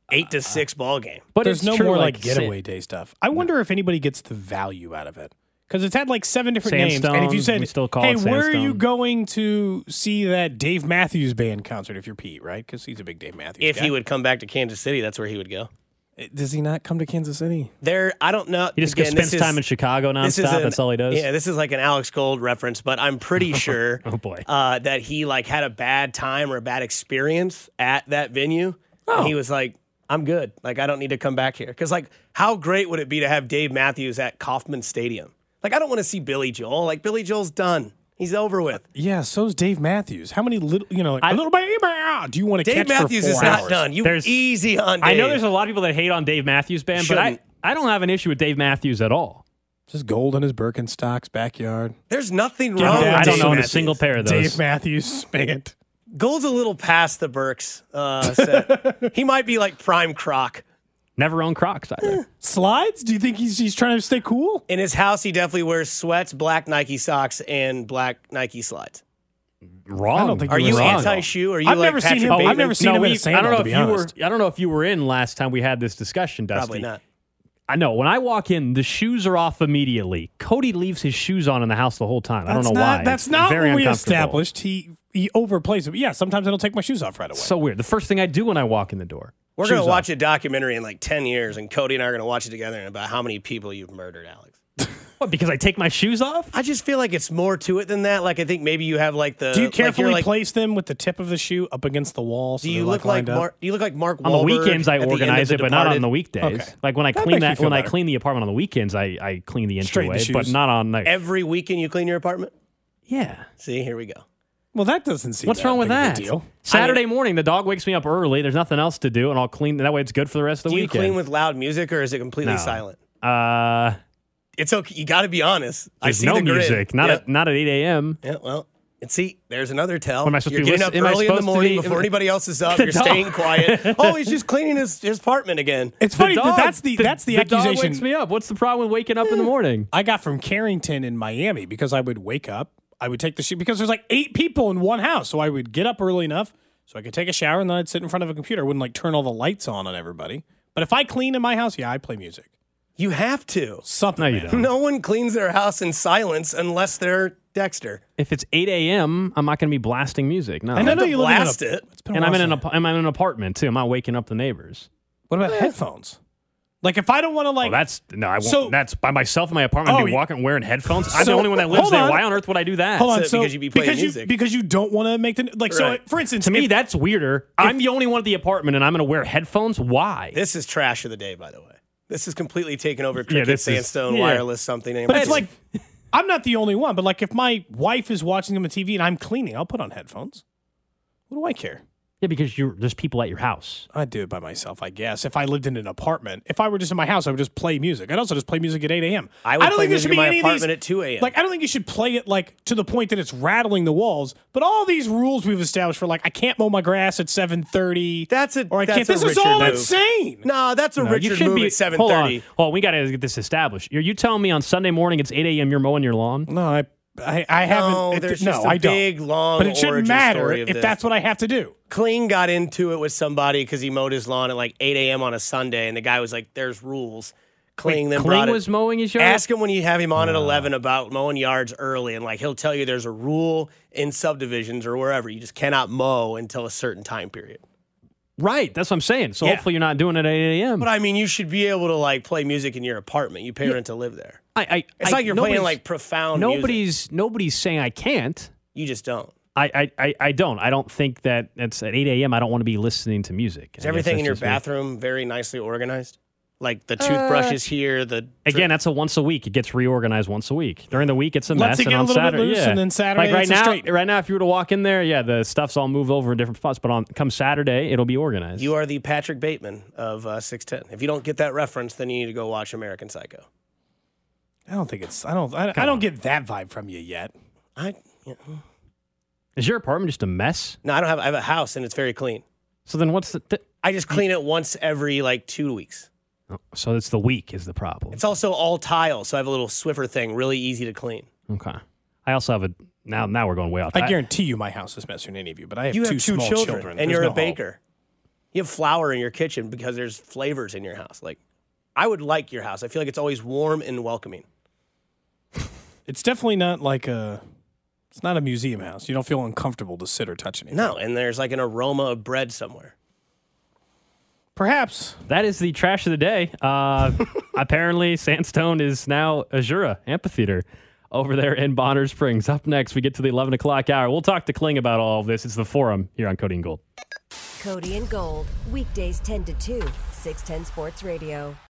8-6 ball game. But there's no more like getaway day stuff. I wonder if anybody gets the value out of it. Because it's had like 7 different names. And if you said, hey, where are you going to see that Dave Matthews Band concert if you're Pete, right? Because he's a big Dave Matthews guy. He would come back to Kansas City, that's where he would go. Does he not come to Kansas City? I don't know. He just spends time in Chicago nonstop. That's all he does. Yeah, this is like an Alex Gold reference, but I'm pretty sure that he like had a bad time or a bad experience at that venue. Oh. And he was like, I'm good. Like, I don't need to come back here. Because, like, how great would it be to have Dave Matthews at Kauffman Stadium? Like, I don't want to see Billy Joel. Like, Billy Joel's done. He's over with. Yeah, so's Dave Matthews. How many little, a little baby do you want to catch Matthews for 4 hours? Dave Matthews is not done. You easy on Dave. I know there's a lot of people that hate on Dave Matthews Band, but I don't have an issue with Dave Matthews at all. Just gold in his Birkenstocks backyard. There's nothing wrong with I don't Dave own Matthews. a single pair of those. Dave Matthews Band. Gold's a little past the Burks set. He might be like prime Croc. Never owned Crocs either. Slides? Do you think he's trying to stay cool? In his house, he definitely wears sweats, black Nike socks, and black Nike slides. Wrong. I don't think Are you wrong. anti-shoe? Are you I've like never Patrick seen him. Bateman? I've never seen him in a sandal, to be honest. I don't know if you were in last time we had this discussion, Dusty. Probably not. I know. When I walk in, the shoes are off immediately. Cody leaves his shoes on in the house the whole time. I don't know why. That's not what we established. He overplays it. But yeah, sometimes I don't take my shoes off right away. So weird. The first thing I do when I walk in the door. We're going to watch a documentary in like 10 years, and Cody and I are going to watch it together about how many people you've murdered, Alex. What, because I take my shoes off? I just feel like it's more to it than that. Like, I think maybe you have like the. Do you carefully like, place them with the tip of the shoe up against the wall? So do you look like Mark? Do you look like Mark Wahlberg? On the weekends, I organize it, but not on the weekdays. Okay. Like when I clean I clean the apartment on the weekends, I clean the entryway, but not on like every weekend. You clean your apartment? Yeah. See, here we go. Well, that doesn't seem. What's wrong with that? Deal. Saturday morning, the dog wakes me up early. There's nothing else to do, and I'll clean. That way, it's good for the rest of the weekend. Do you clean with loud music, or is it completely silent? It's okay. You got to be honest. I see no the grid. music. Not at 8 a.m. Yeah, well, and see, there's another tell. What am I supposed You're to be getting up early in the morning before anybody else is up. You're staying quiet. Oh, he's just cleaning his apartment again. It's funny. That's the accusation. Dog wakes me up. What's the problem with waking up in the morning? I got from Carrington in Miami because I would wake up. I would take the shoe because there's like 8 people in one house. So I would get up early enough so I could take a shower and then I'd sit in front of a computer. I wouldn't like turn all the lights on everybody. But if I clean in my house, yeah, I play music. You have to. Something. No, you don't. No one cleans their house in silence unless they're Dexter. If it's 8 a.m., I'm not going to be blasting music. No. I know you blast it. And I'm in an apartment too. I'm not waking up the neighbors. What about headphones? Like if I don't want to like, I won't. So, that's by myself in my apartment. I'd be walking wearing headphones. I'm the only one that lives there. Why on earth would I do that? Hold on, because you'd be playing music. Because you don't want to make the like. Right. So for instance, to me that's weirder. I'm the only one at the apartment, and I'm going to wear headphones. Why? This is trash of the day, by the way. This is completely taken over Cricket, Sandstone, wireless something. But it's like I'm not the only one. But like if my wife is watching them on TV and I'm cleaning, I'll put on headphones. What do I care? Yeah, because there's people at your house. I'd do it by myself, I guess. If I lived in an apartment, if I were just in my house, I would just play music. I'd also just play music at 8 a.m. I don't think there should be any of these at 2 a.m. Like, I don't think you should play it like to the point that it's rattling the walls. But all these rules we've established for like I can't mow my grass at 7:30. This is all insane. No, that's a Richard move at 7:30. Hold on, we got to get this established. Are you telling me on Sunday morning it's 8 a.m. you're mowing your lawn? No, I haven't. No, there's just a big, long, but it shouldn't matter if that's what I have to do. Kling got into it with somebody because he mowed his lawn at like 8 a.m. on a Sunday, and the guy was like, "There's rules." Kling was mowing his yard. Ask him when you have him on at 11 about mowing yards early, and like he'll tell you there's a rule in subdivisions or wherever you just cannot mow until a certain time period. Right, that's what I'm saying. So hopefully you're not doing it at 8 a.m. But I mean, you should be able to like play music in your apartment. You pay rent to live there. It's like you're playing like profound music. Nobody's saying I can't. You just don't. I don't. I don't think that it's at 8 a.m. I don't want to be listening to music. Is everything in your bathroom very nicely organized? Like the toothbrush is here. Again, that's a once a week. It gets reorganized once a week. During the week, it's a mess. Let's get a little bit loose, and then Saturday, like right now, if you were to walk in there, the stuff's all moved over in different spots. But come Saturday, it'll be organized. You are the Patrick Bateman of 610. If you don't get that reference, then you need to go watch American Psycho. I don't think it's. I don't get that vibe from you yet. Is your apartment just a mess? No, I don't have. I have a house and it's very clean. So then what's the? I just clean it once every like 2 weeks. Oh, so it's the week is the problem. It's also all tile, so I have a little Swiffer thing, really easy to clean. Okay. I also have a now we're going way off. I guarantee you my house is messier than any of you, but I have two small children. And you're a baker. You have flour in your kitchen because there's flavors in your house. Like, I would like your house. I feel like it's always warm and welcoming. It's definitely not like it's not a museum house. You don't feel uncomfortable to sit or touch anything. No, and there's like an aroma of bread somewhere. Perhaps. That is the trash of the day. Apparently, Sandstone is now Azura Amphitheater over there in Bonner Springs. Up next, we get to the 11 o'clock hour. We'll talk to Kling about all of this. It's the Forum here on Cody and Gold. Cody and Gold, weekdays 10 to 2, 610 Sports Radio.